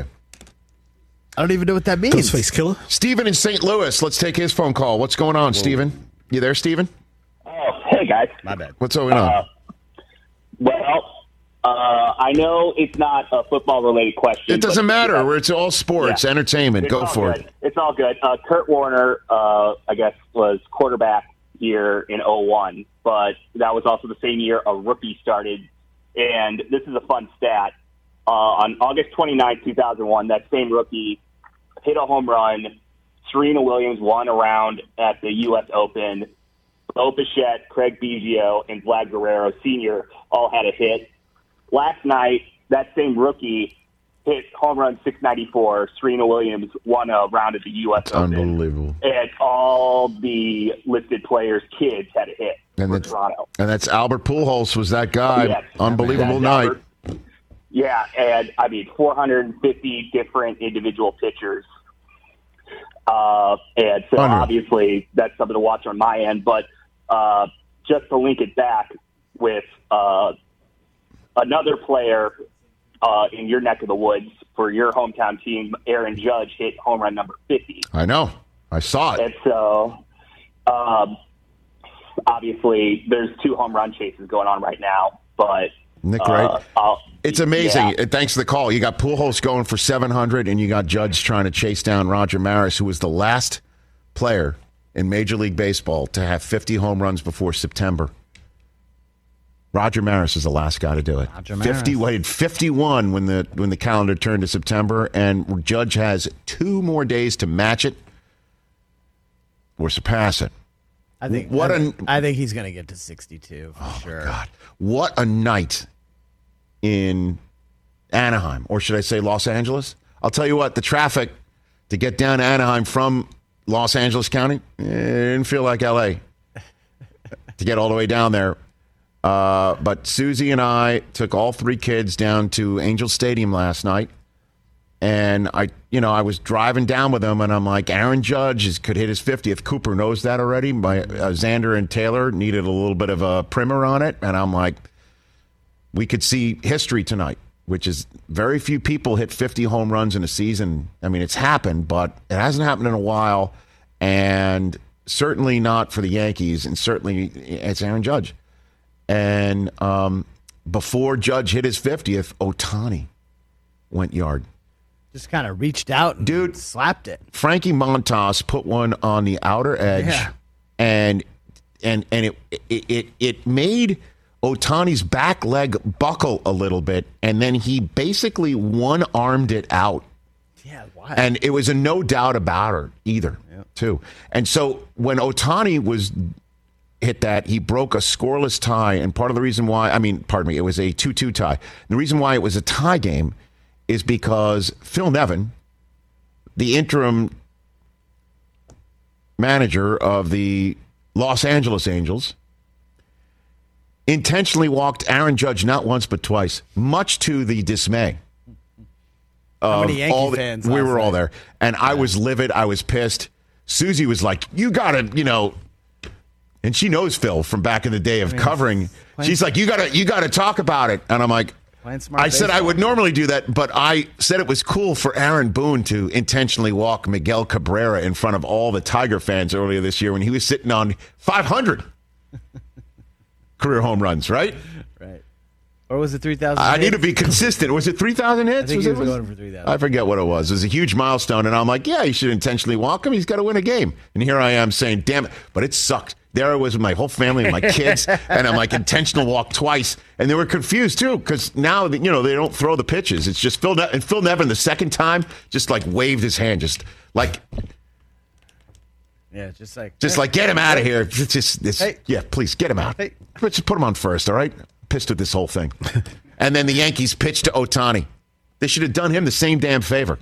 I don't even know what that means. Ghostface Killer? Steven in Saint Louis. Let's take his phone call. What's going on, Whoa. Steven? You there, Steven? Oh, hey, guys. My bad. What's going on? Uh, well... Uh, I know it's not a football-related question. It doesn't matter. Uh, it's all sports, yeah. entertainment. It's Go for good. it. It's all good. Uh, Kurt Warner, uh, I guess, was quarterback here in oh one, but that was also the same year a rookie started. And this is a fun stat. Uh, on August twenty-ninth, two thousand one, that same rookie hit a home run. Serena Williams won a round at the U S Open. Bo Bichette, Craig Biggio, and Vlad Guerrero Senior all had a hit. Last night, that same rookie hit home run six ninety-four. Serena Williams won a round at the U S Open. Unbelievable. And all the listed players' kids had a hit and for that's, Toronto. And that's Albert Pujols was that guy. Yes. Unbelievable That's night. Albert. Yeah, and I mean, four hundred fifty different individual pitchers. Uh, and so Unreal. obviously that's something to watch on my end. But uh, just to link it back with uh, another player uh, in your neck of the woods for your hometown team, Aaron Judge hit home run number fifty. I know. I saw it. And so um, obviously there's two home run chases going on right now. But Nick, uh, right? I'll, It's amazing. Yeah. Thanks for the call. You got Pujols going for seven hundred, and you got Judge trying to chase down Roger Maris, who was the last player in Major League Baseball to have fifty home runs before September. Roger Maris is the last guy to do it. Roger Maris. fifty waited fifty-one when the when the calendar turned to September, and Judge has two more days to match it or surpass it. I think what I, a I think he's going to get to sixty-two for oh sure. My God, what a night in Anaheim, or should I say Los Angeles? I'll tell you what, the traffic to get down to Anaheim from Los Angeles County, it didn't feel like L A to get all the way down there. Uh, but Susie and I took all three kids down to Angel Stadium last night. And I, you know, I was driving down with them, and I'm like, Aaron Judge is, could hit his fiftieth. Cooper knows that already. My uh, Xander and Taylor needed a little bit of a primer on it, and I'm like, we could see history tonight, which is very few people hit fifty home runs in a season. I mean, it's happened, but it hasn't happened in a while, and certainly not for the Yankees, and certainly it's Aaron Judge. And um, before Judge hit his fiftieth, Ohtani went yard. Just kind of reached out and Dude, slapped it. Frankie Montas put one on the outer edge, yeah. and and and it it it, it made Ohtani's back leg buckle a little bit, and then he basically one-armed it out. Yeah, why? And it was a no doubt about it either, yeah. too. And so when Ohtani was hit that, he broke a scoreless tie, and part of the reason why, I mean, pardon me, it was a two two tie. The reason why it was a tie game is because Phil Nevin, the interim manager of the Los Angeles Angels, intentionally walked Aaron Judge not once but twice, much to the dismay of How many Yankee all the, fans we last were all night? there, and I was livid. I was pissed. Susie was like, "You gotta, you know," and she knows Phil from back in the day of I mean, covering. playing- She's like, "You gotta, you gotta talk about it," and I'm like. Playing smart I said I baseball. would normally do that, but I said it was cool for Aaron Boone to intentionally walk Miguel Cabrera in front of all the Tiger fans earlier this year when he was sitting on five hundred career home runs, right? Right. Or was it three thousand? I need to be consistent. Was it three thousand hits? I think he it, was going for three thousand. I forget what it was. It was a huge milestone, and I'm like, yeah, you should intentionally walk him. He's got to win a game. And here I am saying, damn it. But it sucked. There I was with my whole family and my kids, and I'm like, intentional walk twice. And they were confused, too, because now, you know, they don't throw the pitches. It's just Phil, ne- and Phil Nevin, the second time, just like waved his hand, just like, Yeah, just like just hey, like, get him out of here. It's just, it's, Hey. yeah, please, get him out. Hey. Just put him on first, all right? I'm pissed at this whole thing. And then the Yankees pitched to Ohtani. They should have done him the same damn favor.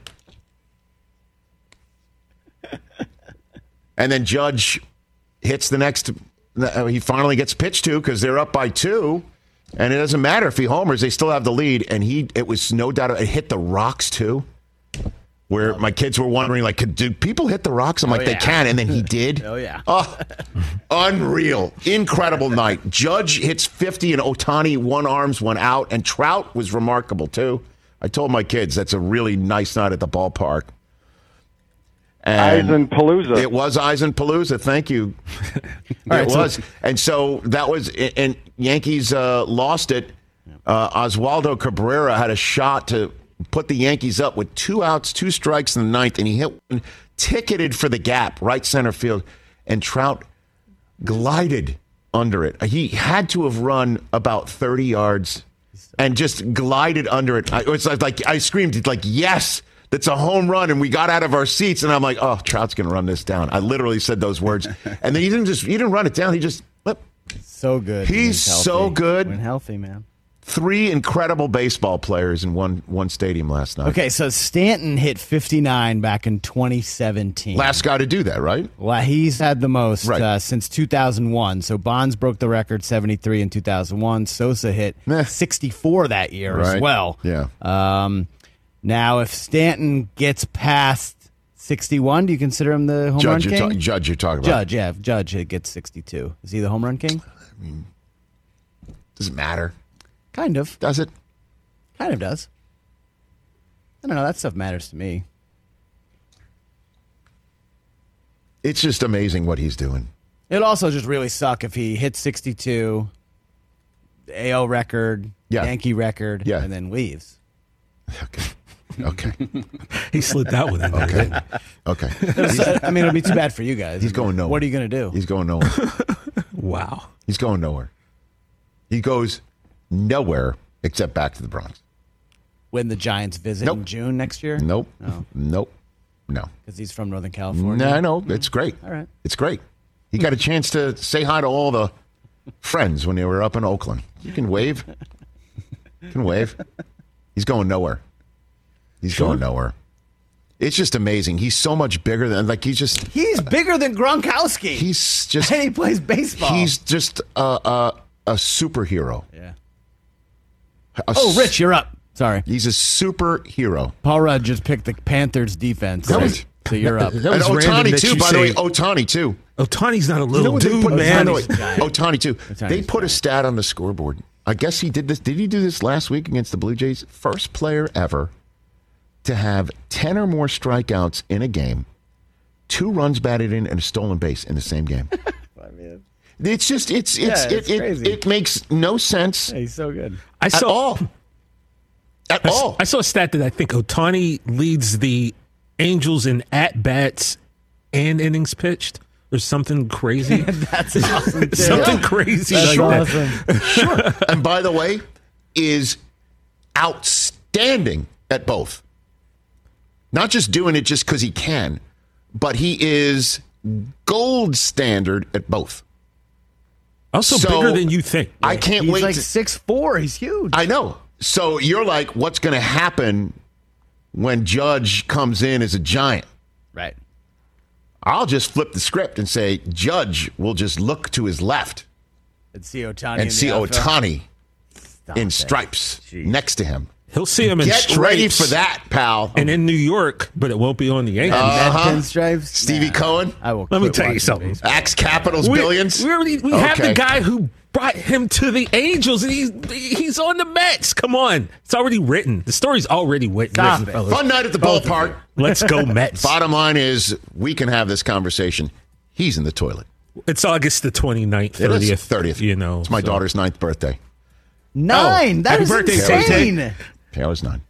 And then Judge hits the next. He finally gets pitched to because they're up by two. And it doesn't matter if he homers, they still have the lead. And he, it was no doubt, it hit the rocks too. Where my kids were wondering, like, could, do people hit the rocks? I'm Oh, like, yeah. they can. And then he did. Oh, yeah. Oh, unreal. Incredible night. Judge hits fifty and Ohtani one arms, one out. And Trout was remarkable too. I told my kids that's a really nice night at the ballpark. And Eisenpalooza. It was Eisenpalooza. Thank you. it right, so- was. And so that was, and Yankees uh, lost it. Uh, Oswaldo Cabrera had a shot to put the Yankees up with two outs, two strikes in the ninth, and he hit one ticketed for the gap, right center field, and Trout glided under it. He had to have run about thirty yards and just glided under it. I, it was like I screamed, like, yes, that's a home run, and we got out of our seats, and I'm like, oh, Trout's going to run this down. I literally said those words, and then he didn't just he didn't run it down. He just flip. So good. He's so good. When healthy, man. Three incredible baseball players in one one stadium last night. Okay, so Stanton hit fifty-nine back in twenty seventeen. Last guy to do that, right? Well, he's had the most Right. uh, since two thousand one. So Bonds broke the record, seventy-three in two thousand one. Sosa hit sixty-four that year as Right. well. Yeah. Um, now, if Stanton gets past sixty-one, do you consider him the home Judge, run you're king? ta- Judge, you're talking about. Judge, yeah. If Judge gets sixty-two, is he the home run king? I mean, does it matter? Kind of. Does it? Kind of does. I don't know. That stuff matters to me. It's just amazing what he's doing. It'd also just really suck if he hits sixty-two, A O record, Yeah. Yankee record, Yeah. and then leaves. Okay. He slid that one in there. Okay. Okay. It's- I mean, it'll be too bad for you guys. He's going nowhere. What are you going to do? He's going nowhere. Wow. He's going nowhere. He goes nowhere except back to the Bronx. When the Giants visit Nope. in June next year? Nope. Oh. Nope. No. Because he's from Northern California. No, I know. It's great. All right. It's great. He got a chance to say hi to all the friends when they were up in Oakland. You can wave. You can wave. He's going nowhere. He's Sure. going nowhere. It's just amazing. He's so much bigger than, like, he's just. He's bigger than Gronkowski. He's just. And he plays baseball. He's just a, a, a superhero. Yeah. A Oh, s- Rich, you're up. Sorry. He's a superhero. Paul Rudd just picked the Panthers defense. That was- so you're up. That And was random Otani, that too, you by the way. say- Otani, too. Otani's not a You know little what they dude, put, man. by the way, giant. Otani, too. Otani's They put a stat on the scoreboard. I guess he did this. Did he do this last week against the Blue Jays? First player ever to have ten or more strikeouts in a game, two runs batted in, and a stolen base in the same game. It's just, it's, it's, Yeah, it, it's it, crazy. it makes no sense Hey, he's so good. I at saw, all. At I, s- all. I saw a stat that I think Otani leads the Angels in at bats and innings pitched. Or something crazy. That's awesome. Too. Something crazy. That's like that. awesome. Sure. And by the way, is outstanding at both. Not just doing it just because he can, but he is gold standard at both. Also So, bigger than you think. I can't He's wait like to, six four. He's huge. I know. So you're like, what's going to happen when Judge comes in as a giant? Right. I'll just flip the script and say Judge will just look to his left And see Otani in and the see outfield. Otani Stop in it. stripes Jeez. next to him. He'll see him in Get stripes. ready for that, pal. And in New York, but it won't be on the Yankees. Red Uh-huh. pinstripes. Stevie Nah. Cohen, I will. Let me quit tell you watching something. baseball. Axe Capitals we, billions. We, already, we have Okay. the guy who brought him to the Angels, and he's he's on the Mets. Come on, it's already written. The story's already written. Stop written, it. fellas. Fun night at the Both of ballpark. Let's go Mets. Bottom line is, we can have this conversation. He's in the toilet. It's August the twenty-ninth, It is thirtieth. thirtieth. You know, It's my so. daughter's ninth birthday. Nine. Oh, that happy is birthday, insane. Taylor's nine.